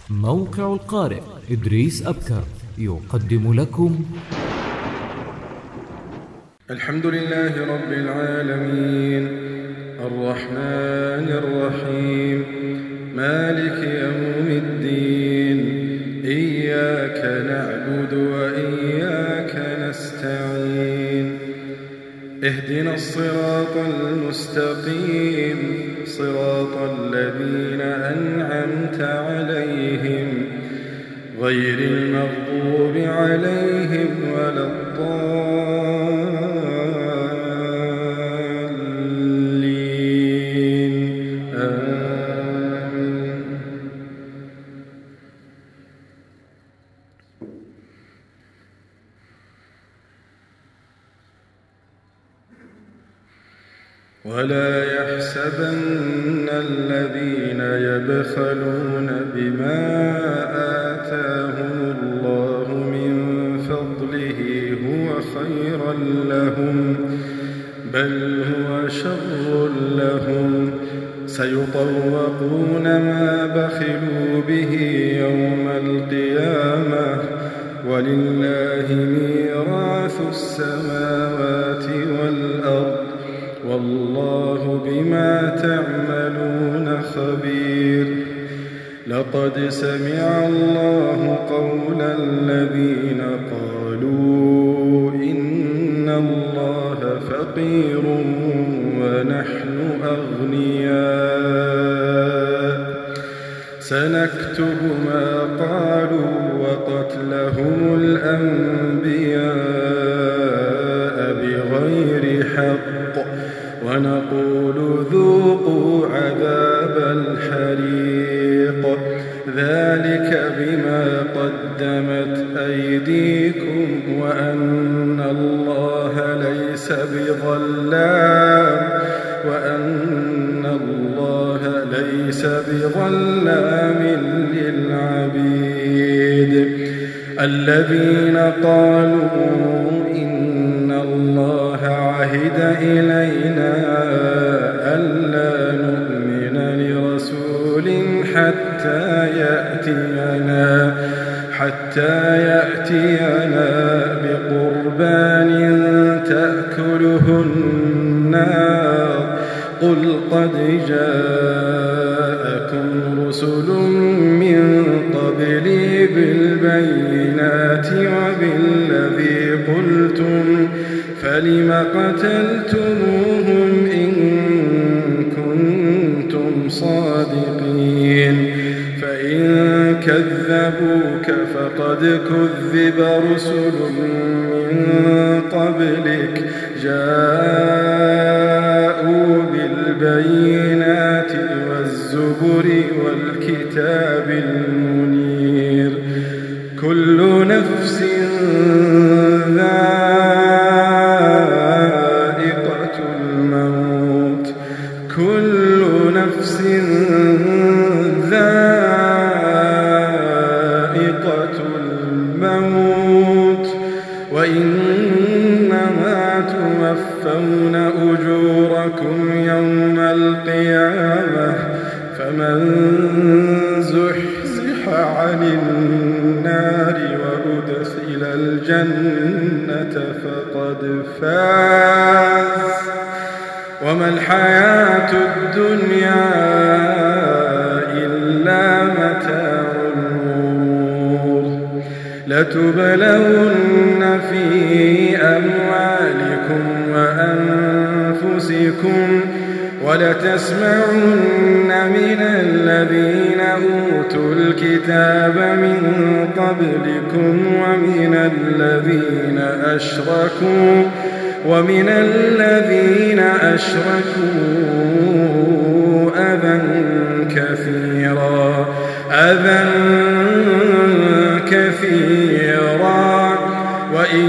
موقع القارئ إدريس أبكر يقدم لكم الحمد لله رب العالمين الرحمن الرحيم مالك يوم الدين إياك نعبد وإياك نستعين اهدنا الصراط المستقيم صراط الذين أنعمت عليهم غير المغضوب عليهم ولا الضالين آمين. ولا يحسبن الذين يبخلون بما آتاهم الله من فضله هو خيرا لهم بل هو شر لهم سيطوقون ما بخلوا به يوم القيامة ولله ميراث السماوات والأرض والله بما تعملون خبير. لقد سمع الله قول الذين قالوا إن الله فقير ونحن أغنياء سنكتب ما قالوا وقتلهم الأنبياء بغير حق ونقول ذوقوا عذاب الحريق ذلك بما قدمت أيديكم وأن الله ليس بظلام للعبيد. الذين قالوا إن الله عهد إلينا ألا نؤمن لرسول حتى يأتينا بقربان تأكله النار قل قد جاءكم رسل من قبلي بالبينات وبالذي قلتم فلم قتلتموهم إن كنتم صادقين فإن كذبوك فقد كذب رسل من قبلك جاءوا بالبينات والزبر والكتاب المنير كل نفس ذائقة الموت وإنما توفون أجوركم يوم القيامة فمن زحزح عن النار وأدخل الجنة فقد فاز وما الحياة الدنيا إلا متاع الغرور. لتبلون في أموالكم وأنفسكم ولتسمعن من الذين أوتوا الكتاب من قبلكم ومن الذين أشركوا أذى كثيرا وإن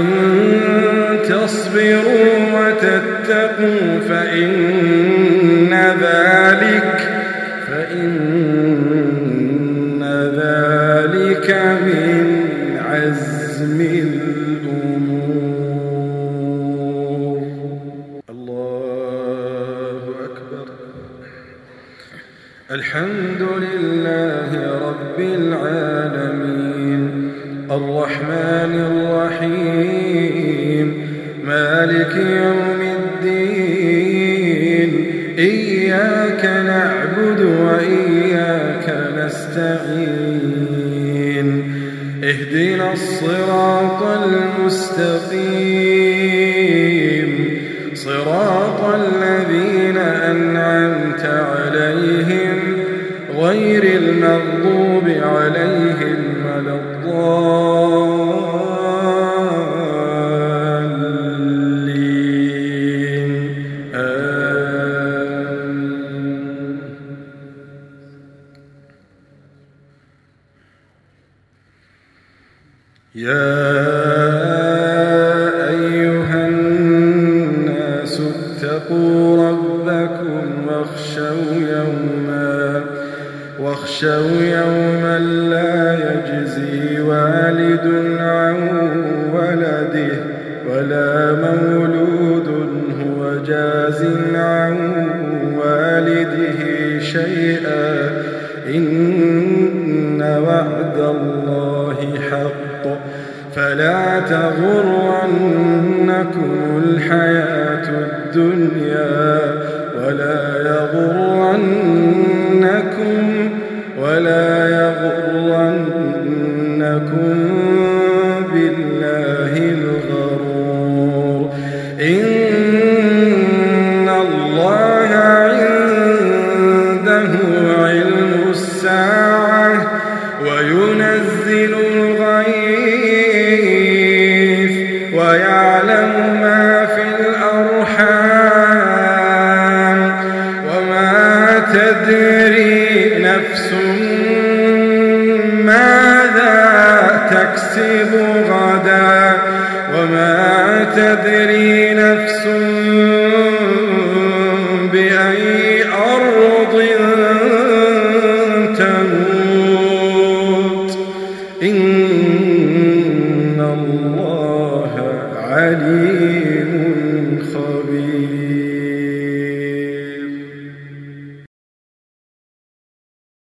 تصبروا وتتقوا فإن ذلك من عزم الأمور. الله أكبر. الحمد لله رب العالمين الرحمن الرحيم مالك يوم الدين إياك نعبد وإياك نستعين اهدنا الصراط المستقيم صراط الذين أنعمت عليهم غير المغضوب عليهم ولا الضالين آمين. يا أيها الناس اتقوا ربكم واخشوا يوما لا يجزي والد عن ولده ولا مولود هو جاز عن والده شيئا إن وعد الله حق فلا تغرنكم الحياة الدنيا ولا يغرنكم بالله الغرور إن الله عنده علم الساعة وينزل الغيث ويعلم ما في الأرحام وما تدري نفس ماذا تكسب غدا وما تدري نفس بأي أرض تموت إن الله عليم